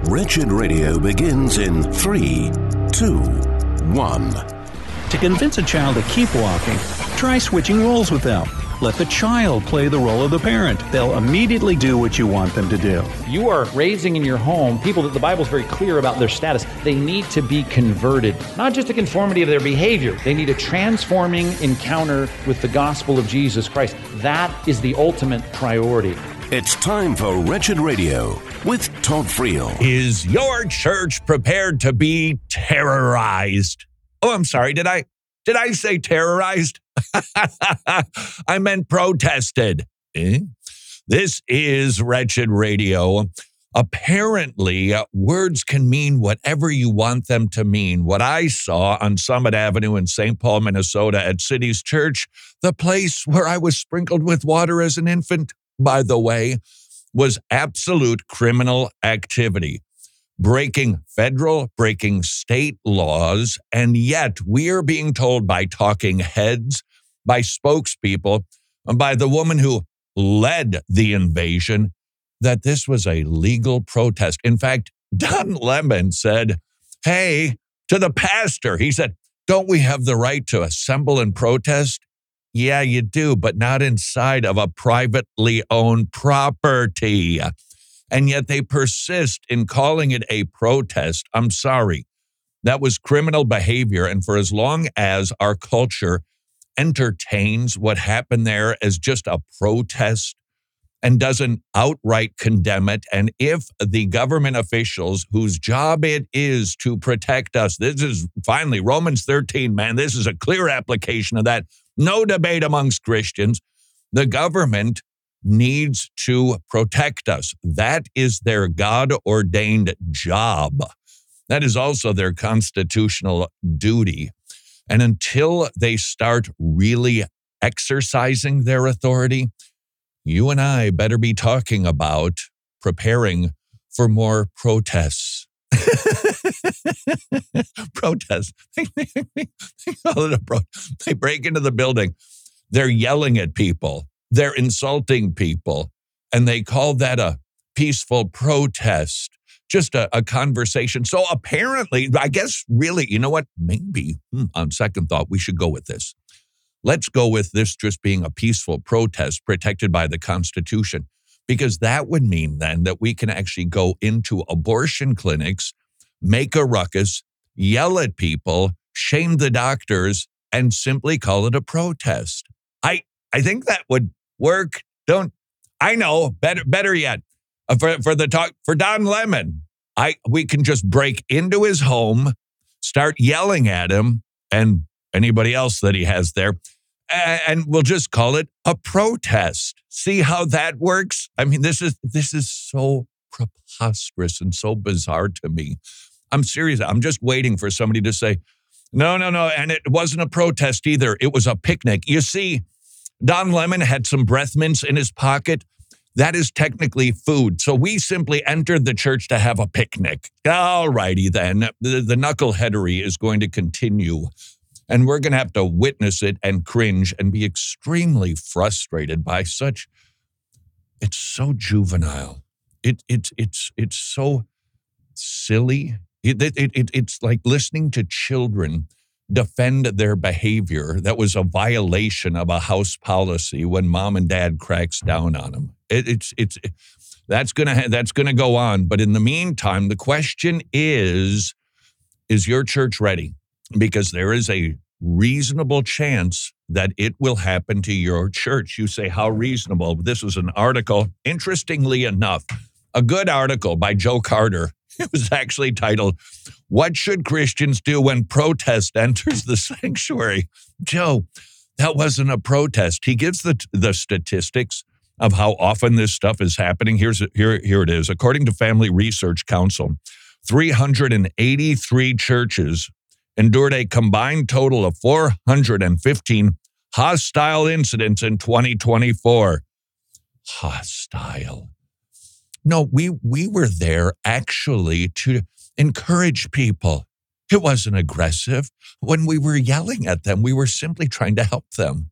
Wretched Radio begins in 3, 2, 1. To convince a child to keep walking, try switching roles with them. Let the child play the role of the parent. They'll immediately do what you want them to do. You are raising in your home people that the Bible is very clear about their status. They need to be converted, not just a conformity of their behavior. They need a transforming encounter with the gospel of Jesus Christ. That is the ultimate priority. It's time for Wretched Radio with Todd Friel. Is your church prepared to be terrorized? Oh, I'm sorry. Did I say terrorized? I meant protested. This is Wretched Radio. Apparently, words can mean whatever you want them to mean. What I saw on Summit Avenue in St. Paul, Minnesota at City's Church, the place where I was sprinkled with water as an infant, by the way, was absolute criminal activity. Breaking federal, breaking state laws, and yet we are being told by talking heads, by spokespeople, and by the woman who led the invasion that this was a legal protest. In fact, Don Lemon said, hey, to the pastor, he said, don't we have the right to assemble and protest? Yeah, you do, but not inside of a privately owned property. And yet they persist in calling it a protest. I'm sorry. That was criminal behavior. And for as long as our culture entertains what happened there as just a protest and doesn't outright condemn it, and if the government officials whose job it is to protect us, this is finally Romans 13, man, this is a clear application of that. No debate amongst Christians. The government needs to protect us. That is their God-ordained job. That is also their constitutional duty. And until they start really exercising their authority, you and I better be talking about preparing for more protests. Protests. They break into the building. They're yelling at people. They're insulting people. And they call that a peaceful protest. Just a conversation. So apparently, I guess really, you know what? Maybe on second thought, we should go with this. Let's go with this just being a peaceful protest protected by the Constitution, because that would mean then that we can actually go into abortion clinics, make a ruckus, yell at people, shame the doctors, and simply call it a protest. I think that would work. I know, better yet, for Don Lemon, we can just break into his home, start yelling at him and anybody else that he has there, and we'll just call it a protest. See how that works? I mean, this is so preposterous and so bizarre to me. I'm serious. I'm just waiting for somebody to say, no, and it wasn't a protest either. It was a picnic. You see, Don Lemon had some breath mints in his pocket. That is technically food. So we simply entered the church to have a picnic. All righty then. The knuckleheadery is going to continue. And we're going to have to witness it and cringe and be extremely frustrated by such. It's so juvenile. It's so silly. It's like listening to children defend their behavior that was a violation of a house policy when mom and dad cracks down on them. That's gonna go on. But in the meantime, the question is your church ready? Because there is a reasonable chance that it will happen to your church. You say, how reasonable? This was an article, interestingly enough, a good article by Joe Carter. It was actually titled, What Should Christians Do When Protest Enters the Sanctuary? Joe, that wasn't a protest. He gives the statistics of how often this stuff is happening. Here it is. According to Family Research Council, 383 churches endured a combined total of 415 hostile incidents in 2024. Hostile. No, we were there actually to encourage people. It wasn't aggressive. When we were yelling at them, we were simply trying to help them.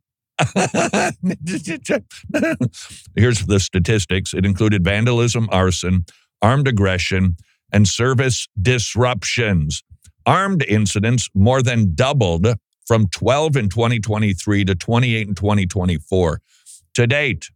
Here's the statistics. It included vandalism, arson, armed aggression, and service disruptions. Armed incidents more than doubled from 12 in 2023 to 28 in 2024. To date,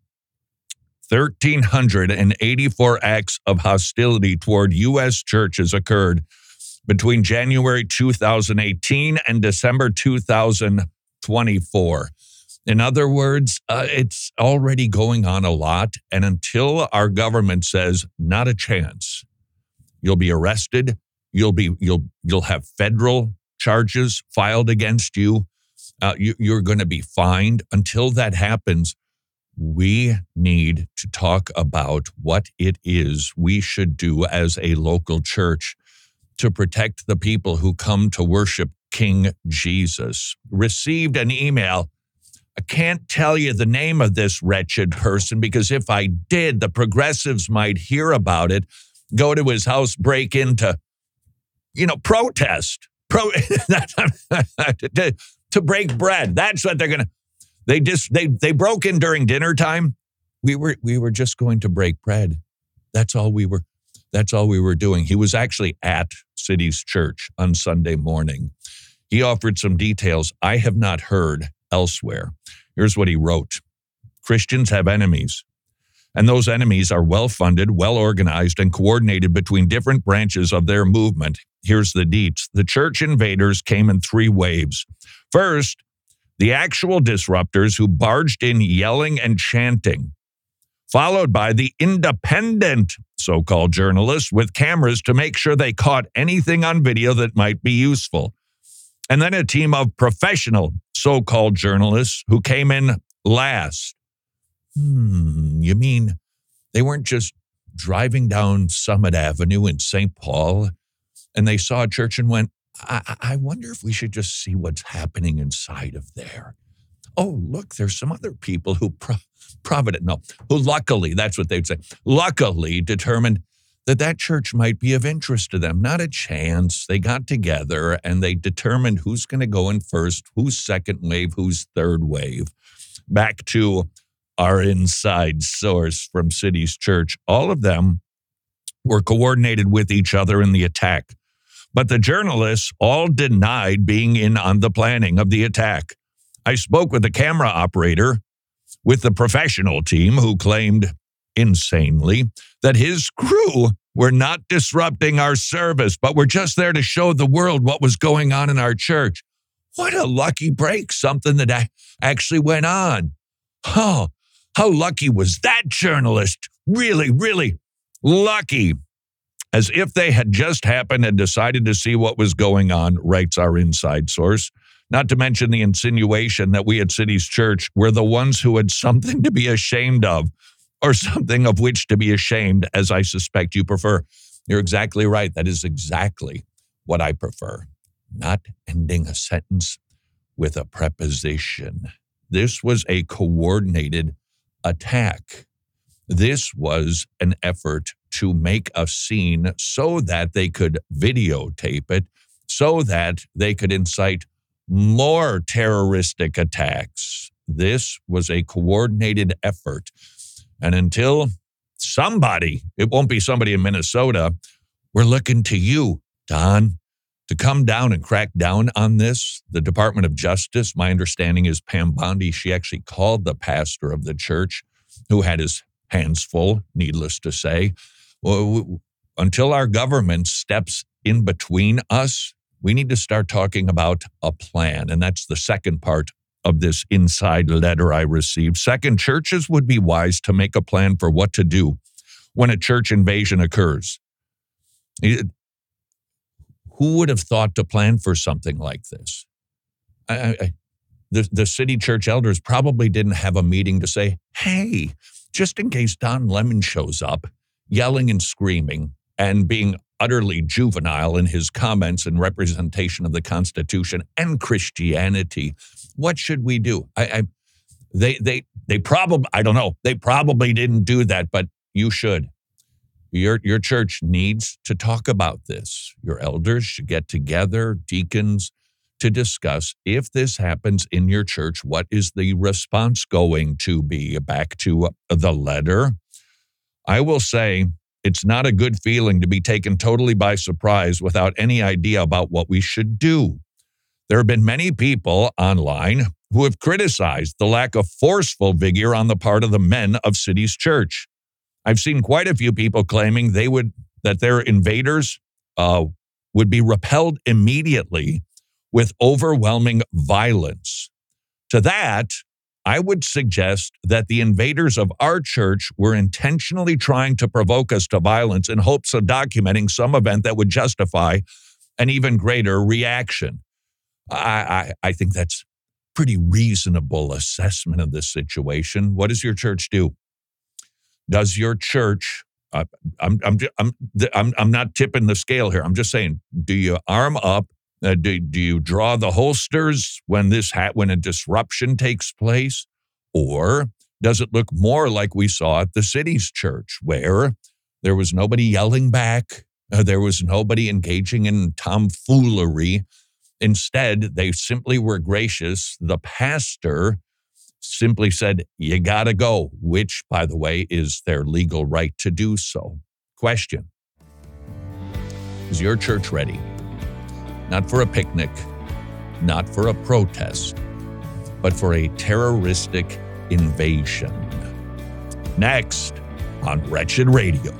1,384 acts of hostility toward U.S. churches occurred between January 2018 and December 2024. In other words, it's already going on a lot, and until our government says not a chance, you'll be arrested, you'll have federal charges filed against you, you're going to be fined. Until that happens, we need to talk about what it is we should do as a local church to protect the people who come to worship King Jesus. Received an email. I can't tell you the name of this wretched person because if I did, the progressives might hear about it, go to his house, break into, protest, to break bread. That's what they're going to. They broke in during dinner time. We were just going to break bread. That's all we were doing. He was actually at City's church on Sunday morning. He offered some details I have not heard elsewhere. Here's what he wrote. Christians have enemies, and those enemies are well-funded, well-organized, and coordinated between different branches of their movement. Here's the deets. The church invaders came in 3 waves. First, the actual disruptors who barged in yelling and chanting, followed by the independent so-called journalists with cameras to make sure they caught anything on video that might be useful. And then a team of professional so-called journalists who came in last. You mean they weren't just driving down Summit Avenue in St. Paul and they saw a church and went, I wonder if we should just see what's happening inside of there. Oh, look, there's some other people who who luckily, that's what they'd say, luckily determined that church might be of interest to them. Not a chance. They got together and they determined who's going to go in first, who's second wave, who's third wave. Back to our inside source from City's church. All of them were coordinated with each other in the attack. But the journalists all denied being in on the planning of the attack. I spoke with the camera operator with the professional team who claimed, insanely, that his crew were not disrupting our service, but were just there to show the world what was going on in our church. What a lucky break, something that actually went on. Oh, how lucky was that journalist? Really, really lucky. As if they had just happened and decided to see what was going on, writes our inside source. Not to mention the insinuation that we at City's church were the ones who had something to be ashamed of, or something of which to be ashamed, as I suspect you prefer. You're exactly right. That is exactly what I prefer. Not ending a sentence with a preposition. This was a coordinated attack. This was an effort to make a scene so that they could videotape it, so that they could incite more terroristic attacks. This was a coordinated effort. And until somebody, it won't be somebody in Minnesota, we're looking to you, Don, to come down and crack down on this. The Department of Justice, my understanding is Pam Bondi, she actually called the pastor of the church who had his hands full, needless to say. Well, until our government steps in between us, we need to start talking about a plan. And that's the second part of this inside letter I received. Second, churches would be wise to make a plan for what to do when a church invasion occurs. Who would have thought to plan for something like this? The city church elders probably didn't have a meeting to say, hey, just in case Don Lemon shows up, yelling and screaming and being utterly juvenile in his comments and representation of the Constitution and Christianity, what should we do? They probably, I don't know, they probably didn't do that, but you should. Your church needs to talk about this. Your elders should get together, deacons, to discuss if this happens in your church, what is the response going to be? Back to the letter. I will say It's not a good feeling to be taken totally by surprise without any idea about what we should do. There have been many people online who have criticized the lack of forceful vigor on the part of the men of City's church. I've seen quite a few people claiming that their invaders would be repelled immediately with overwhelming violence. To that, I would suggest that the invaders of our church were intentionally trying to provoke us to violence in hopes of documenting some event that would justify an even greater reaction. I think that's pretty reasonable assessment of this situation. What does your church do? Does your church, I'm not tipping the scale here. I'm just saying, do you arm up? Do you draw the holsters when a disruption takes place? Or does it look more like we saw at the City's church, where there was nobody yelling back, there was nobody engaging in tomfoolery? Instead, they simply were gracious. The pastor simply said, "You gotta go," which, by the way, is their legal right to do so. Question: is your church ready? Not for a picnic, not for a protest, but for a terroristic invasion. Next on Wretched Radio.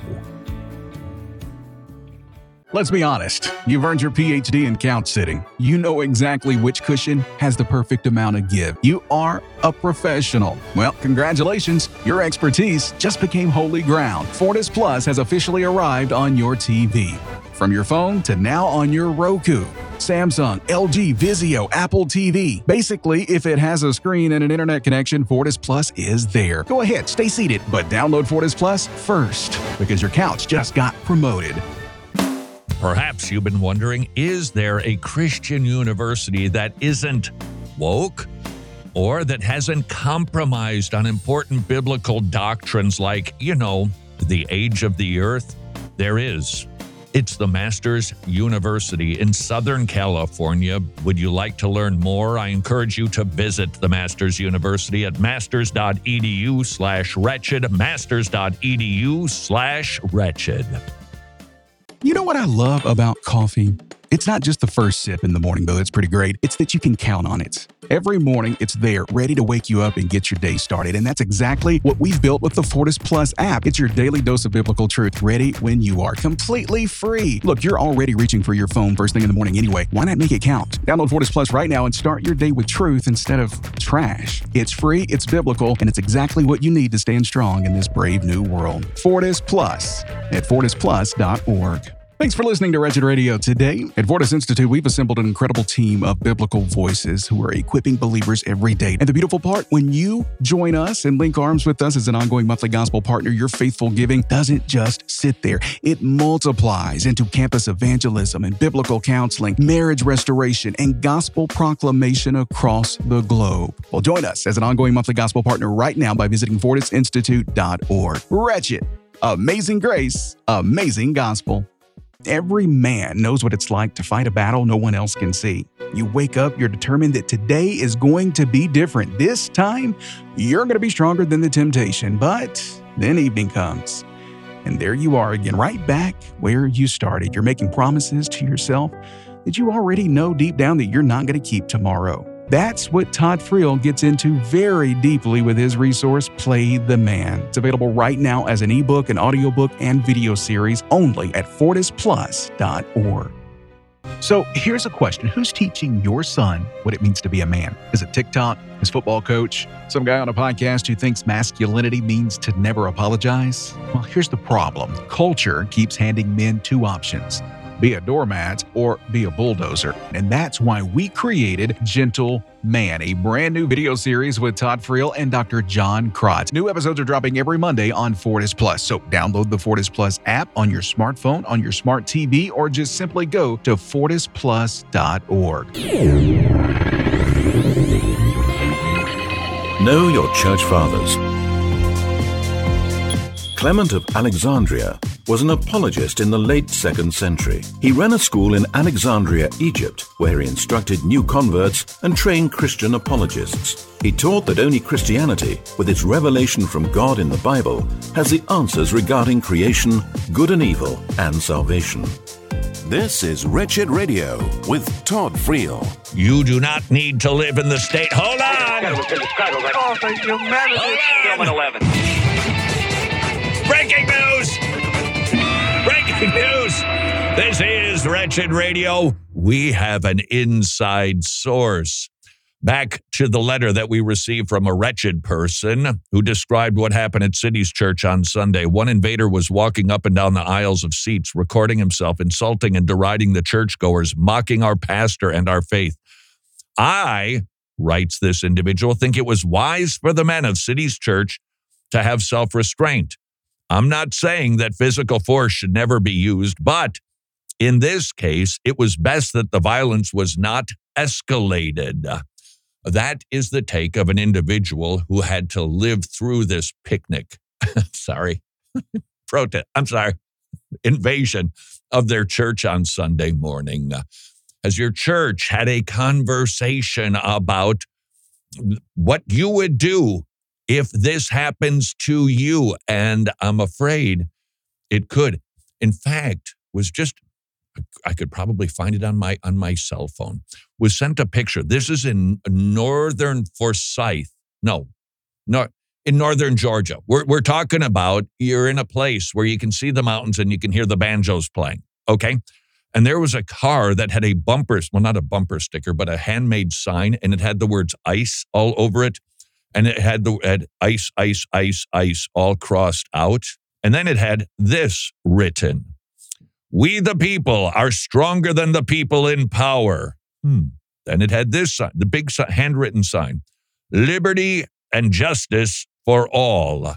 Let's be honest, you've earned your PhD in couch sitting. You know exactly which cushion has the perfect amount of give. You are a professional. Well, congratulations, your expertise just became holy ground. Fortis Plus has officially arrived on your TV. From your phone to now on your Roku, Samsung, LG, Vizio, Apple TV. Basically, if it has a screen and an internet connection, Fortis Plus is there. Go ahead, stay seated, but download Fortis Plus first, because your couch just got promoted. Perhaps you've been wondering, is there a Christian university that isn't woke or that hasn't compromised on important biblical doctrines like, the age of the earth? There is. It's the Masters University in Southern California. Would you like to learn more? I encourage you to visit the Masters University at masters.edu/wretched, masters.edu/wretched. You know what I love about coffee? It's not just the first sip in the morning, though that's pretty great. It's that you can count on it. Every morning, it's there, ready to wake you up and get your day started. And that's exactly what we've built with the Fortis Plus app. It's your daily dose of biblical truth, ready when you are, completely free. Look, you're already reaching for your phone first thing in the morning anyway. Why not make it count? Download Fortis Plus right now and start your day with truth instead of trash. It's free, it's biblical, and it's exactly what you need to stand strong in this brave new world. Fortis Plus at fortisplus.org. Thanks for listening to Wretched Radio today. At Fortis Institute, we've assembled an incredible team of biblical voices who are equipping believers every day. And the beautiful part, when you join us and link arms with us as an ongoing monthly gospel partner, your faithful giving doesn't just sit there. It multiplies into campus evangelism and biblical counseling, marriage restoration, and gospel proclamation across the globe. Well, join us as an ongoing monthly gospel partner right now by visiting fortisinstitute.org. Wretched, amazing grace, amazing gospel. Every man knows what it's like to fight a battle no one else can see. You wake up, you're determined that today is going to be different. This time, you're going to be stronger than the temptation. But then evening comes, and there you are again, right back where you started. You're making promises to yourself that you already know deep down that you're not going to keep tomorrow. That's what Todd Friel gets into very deeply with his resource, Play the Man. It's available right now as an ebook, an audiobook, and video series only at fortisplus.org. So here's a question. Who's teaching your son what it means to be a man? Is it TikTok, his football coach, some guy on a podcast who thinks masculinity means to never apologize? Well, here's the problem. Culture keeps handing men two options: be a doormat or be a bulldozer. And that's why we created Gentle Man, a brand new video series with Todd Friel and Dr. John Krotz. New episodes are dropping every Monday on Fortis Plus. So download the Fortis Plus app on your smartphone, on your smart TV, or just simply go to fortisplus.org. Know your church fathers. Clement of Alexandria was an apologist in the late 2nd century. He ran a school in Alexandria, Egypt, where he instructed new converts and trained Christian apologists. He taught that only Christianity, with its revelation from God in the Bible, has the answers regarding creation, good and evil, and salvation. This is Wretched Radio with Todd Friel. You do not need to live in the state. Hold on! Breaking news! Breaking news! This is Wretched Radio. We have an inside source. Back to the letter that we received from a wretched person who described what happened at City's Church on Sunday. One invader was walking up and down the aisles of seats, recording himself, insulting and deriding the churchgoers, mocking our pastor and our faith. I, writes this individual, think it was wise for the men of City's Church to have self-restraint. I'm not saying that physical force should never be used, but in this case, it was best that the violence was not escalated. That is the take of an individual who had to live through this picnic. Invasion of their church on Sunday morning. Has your church had a conversation about what you would do if this happens to you? And I'm afraid it could. In fact, I could probably find it on my cell phone. Was sent a picture. This is in northern Forsyth. In northern Georgia. We're talking about you're in a place where you can see the mountains and you can hear the banjos playing. Okay? And there was a car that had not a bumper sticker, but a handmade sign, and it had the words ice all over it. And it had ice, ice, ice, ice all crossed out. And then it had this written: "We the people are stronger than the people in power." Then it had this sign, the big handwritten sign: "Liberty and justice for all."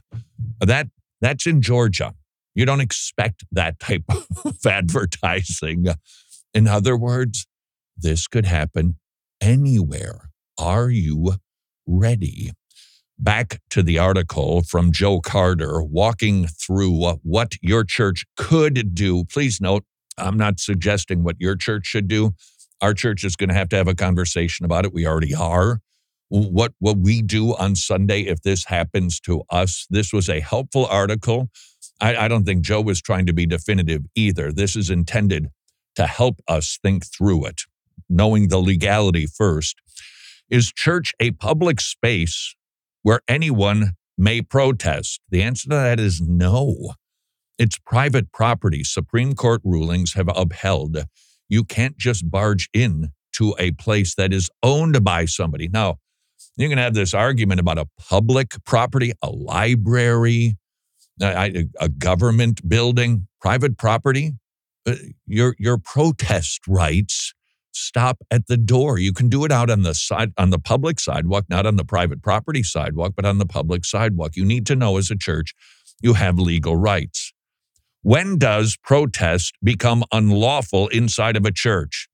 That's in Georgia. You don't expect that type of advertising. In other words, this could happen anywhere. Are you ready? Back to the article from Joe Carter walking through what your church could do. Please note, I'm not suggesting what your church should do. Our church is going to have a conversation about it. We already are. What we do on Sunday if this happens to us. This was a helpful article. I don't think Joe was trying to be definitive either. This is intended to help us think through it, knowing the legality first. Is church a public space where anyone may protest? The answer to that is no. It's private property. Supreme Court rulings have upheld. You can't just barge in to a place that is owned by somebody. Now, you can have this argument about a public property, a library, a government building, private property. Your protest rights stop at the door. You can do it out on the public sidewalk, not on the private property sidewalk, but on the public sidewalk. You need to know as a church, you have legal rights. When does protest become unlawful inside of a church?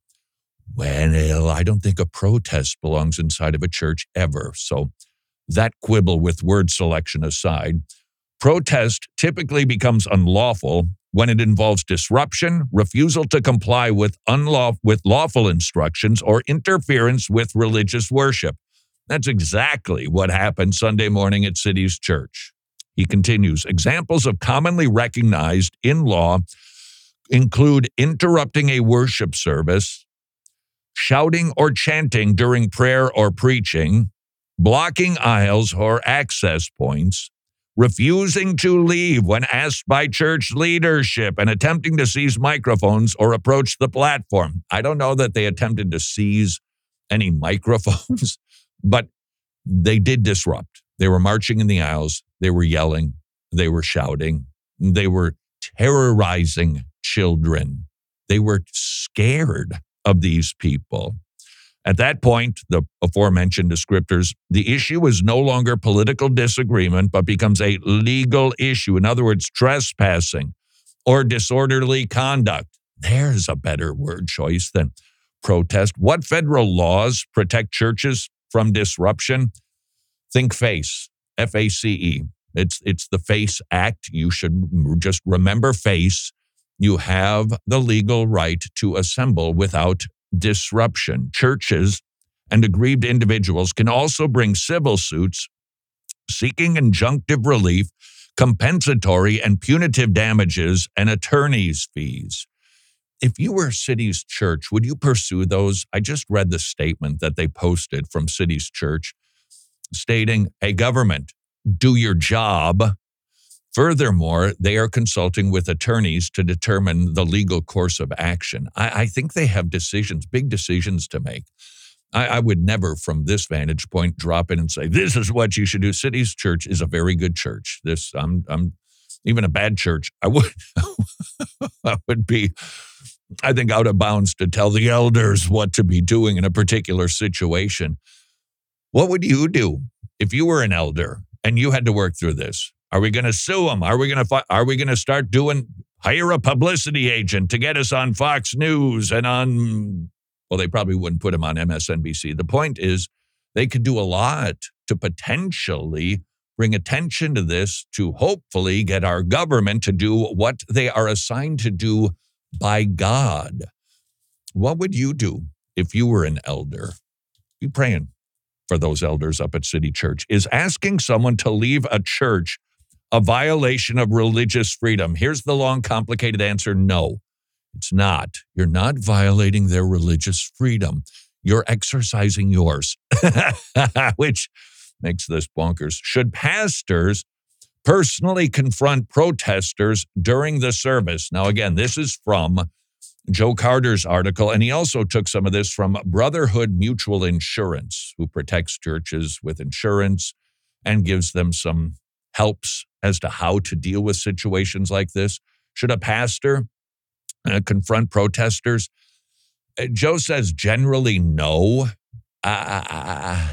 Well, I don't think a protest belongs inside of a church ever. So that quibble with word selection aside, protest typically becomes unlawful when it involves disruption, refusal to comply with lawful instructions, or interference with religious worship. That's exactly what happened Sunday morning at City's Church. He continues, examples of commonly recognized in law include interrupting a worship service, shouting or chanting during prayer or preaching, blocking aisles or access points, refusing to leave when asked by church leadership, and attempting to seize microphones or approach the platform. I don't know that they attempted to seize any microphones, but they did disrupt. They were marching in the aisles. They were yelling. They were shouting. They were terrorizing children. They were scared of these people. At that point, the aforementioned descriptors, the issue is no longer political disagreement, but becomes a legal issue. In other words, trespassing or disorderly conduct. There's a better word choice than protest. What federal laws protect churches from disruption? Think FACE, F-A-C-E. It's the FACE Act. You should just remember FACE. You have the legal right to assemble without disruption. Churches and aggrieved individuals can also bring civil suits seeking injunctive relief, compensatory and punitive damages, and attorney's fees. If you were City's Church, would you pursue those? I just read the statement that they posted from City's Church stating, hey, government, do your job. Furthermore, they are consulting with attorneys to determine the legal course of action. I think they have big decisions to make. I would never, from this vantage point, drop in and say, this is what you should do. City's Church is a very good church. I'm even a bad church. I would be, I think, out of bounds to tell the elders what to be doing in a particular situation. What would you do if you were an elder and you had to work through this? Are we going to sue them? Are we going to start hire a publicity agent to get us on Fox News and on, well, they probably wouldn't put him on MSNBC. The point is they could do a lot to potentially bring attention to this, to hopefully get our government to do what they are assigned to do by God. What would you do if you were an elder? Be praying for those elders up at City Church. Is asking someone to leave a church a violation of religious freedom? Here's the long, complicated answer. No, it's not. You're not violating their religious freedom. You're exercising yours, which makes this bonkers. Should pastors personally confront protesters during the service? Now, again, this is from Joe Carter's article, and he also took some of this from Brotherhood Mutual Insurance, who protects churches with insurance and gives them some helps as to how to deal with situations like this. Should a pastor confront protesters? Joe says generally no. And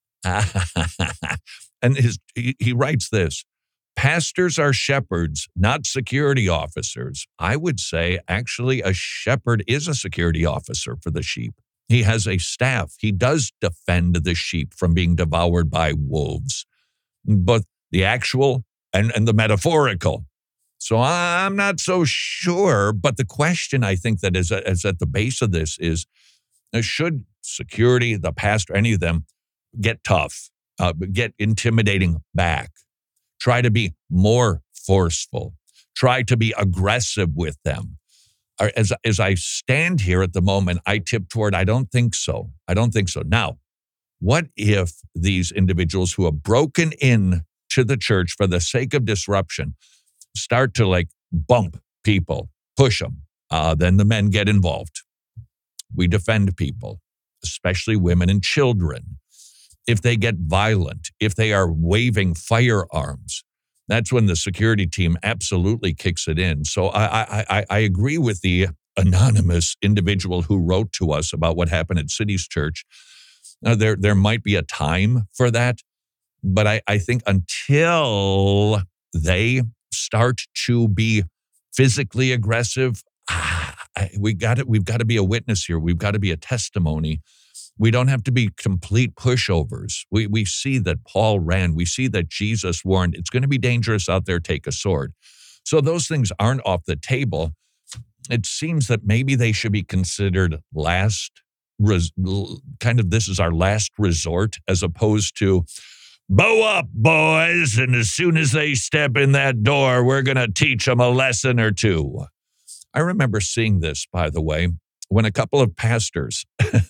he writes this: pastors are shepherds, not security officers. I would say actually a shepherd is a security officer for the sheep. He has a staff. He does defend the sheep from being devoured by wolves, both the actual and the metaphorical. So I'm not so sure. But the question I think that is at the base of this is, should security, the pastor, any of them get tough, get intimidating back, try to be more forceful, try to be aggressive with them? As I stand here at the moment, I tip toward, I don't think so. I don't think so. Now, what if these individuals who have broken in to the church for the sake of disruption start to bump people, push them? Then the men get involved. We defend people, especially women and children. If they get violent, if they are waving firearms, that's when the security team absolutely kicks it in. So I agree with the anonymous individual who wrote to us about what happened at City's Church. There might be a time for that, but I think until they start to be physically aggressive, we've got to be a witness here. We've got to be a testimony. We don't have to be complete pushovers. We see that Paul ran. We see that Jesus warned, it's going to be dangerous out there, take a sword. So those things aren't off the table. It seems that maybe they should be considered this is our last resort, as opposed to, bow up, boys, and as soon as they step in that door, we're going to teach them a lesson or two. I remember seeing this, by the way, when a couple of pastors,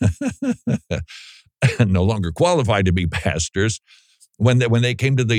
no longer qualified to be pastors, when they came to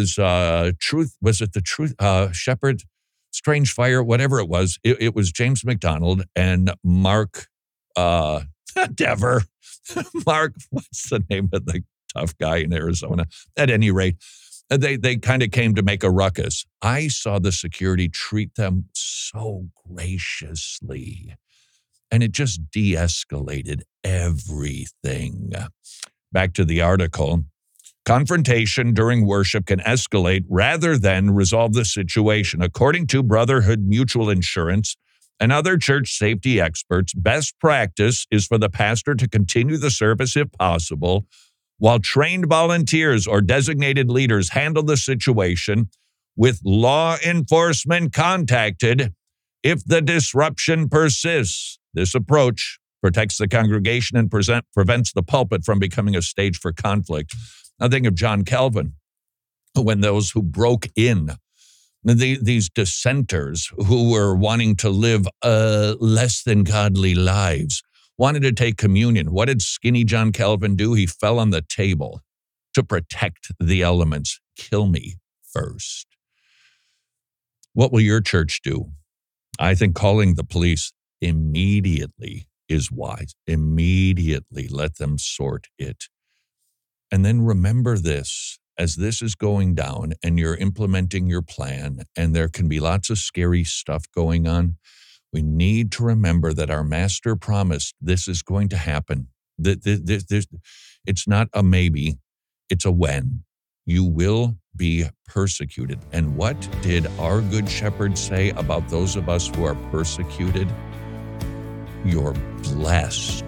Shepherd, Strange Fire, whatever it was, it was James McDonald and Mark Dever. Mark, what's the name of the tough guy in Arizona? At any rate, they kind of came to make a ruckus. I saw the security treat them so graciously, and it just de-escalated everything. Back to the article. Confrontation during worship can escalate rather than resolve the situation. According to Brotherhood Mutual Insurance and other church safety experts, best practice is for the pastor to continue the service if possible, while trained volunteers or designated leaders handle the situation, with law enforcement contacted if the disruption persists. This approach protects the congregation and prevents the pulpit from becoming a stage for conflict. I think of John Calvin, when those who broke in, these dissenters who were wanting to live less than godly lives, wanted to take communion. What did skinny John Calvin do? He fell on the table to protect the elements. Kill me first. What will your church do? I think calling the police immediately is wise. Immediately let them sort it. And then remember this, as this is going down and you're implementing your plan, and there can be lots of scary stuff going on, we need to remember that our master promised this is going to happen. It's not a maybe, it's a when. You will be persecuted. And what did our good shepherd say about those of us who are persecuted? You're blessed.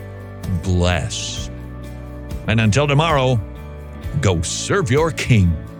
Blessed. And until tomorrow, go serve your King.